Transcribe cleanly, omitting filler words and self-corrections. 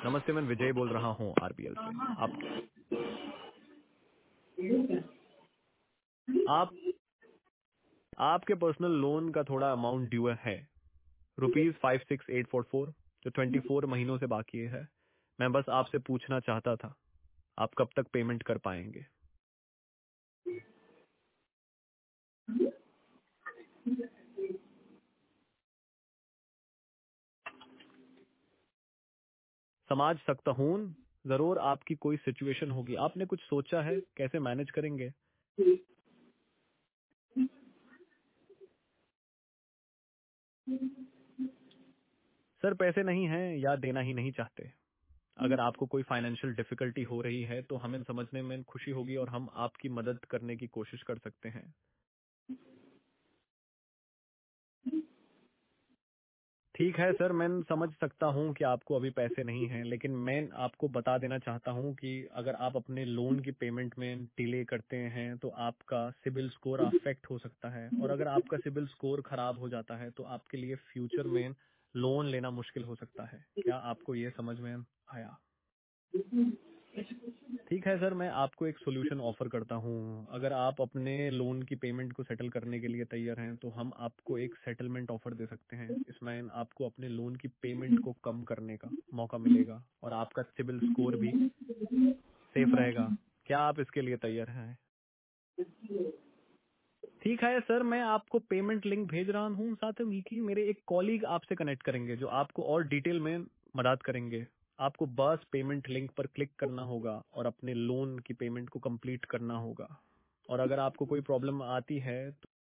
नमस्ते, मैं विजय बोल रहा हूँ आरबीएल से। आप आपके पर्सनल लोन का थोड़ा अमाउंट ड्यू है, ₹56,844, जो 24 महीनों से बाकी है। मैं बस आपसे पूछना चाहता था, आप कब तक पेमेंट कर पाएंगे? समझ सकता हूँ, जरूर आपकी कोई सिचुएशन होगी। आपने कुछ सोचा है कैसे मैनेज करेंगे? सर, पैसे नहीं हैं या देना ही नहीं चाहते? अगर आपको कोई फाइनेंशियल डिफिकल्टी हो रही है तो हमें समझने में खुशी होगी और हम आपकी मदद करने की कोशिश कर सकते हैं। ठीक है सर, मैं समझ सकता हूँ कि आपको अभी पैसे नहीं हैं, लेकिन मैं आपको बता देना चाहता हूँ कि अगर आप अपने लोन की पेमेंट में डिले करते हैं तो आपका सिबिल स्कोर अफेक्ट हो सकता है, और अगर आपका सिबिल स्कोर खराब हो जाता है तो आपके लिए फ्यूचर में लोन लेना मुश्किल हो सकता है। क्या आपको ये समझ में आया? ठीक है सर, मैं आपको एक सोल्यूशन ऑफर करता हूँ। अगर आप अपने लोन की पेमेंट को सेटल करने के लिए तैयार हैं तो हम आपको एक सेटलमेंट ऑफर दे सकते हैं। इसमें आपको अपने लोन की पेमेंट को कम करने का मौका मिलेगा और आपका सिबिल स्कोर भी सेफ रहेगा। क्या आप इसके लिए तैयार हैं? ठीक है सर, मैं आपको पेमेंट लिंक भेज रहा हूँ। साथ ही कि मेरे एक कॉलीग आपसे कनेक्ट करेंगे जो आपको और डिटेल में मदद करेंगे। आपको बस पेमेंट लिंक पर क्लिक करना होगा और अपने लोन की पेमेंट को कंप्लीट करना होगा। और अगर आपको कोई प्रॉब्लम आती है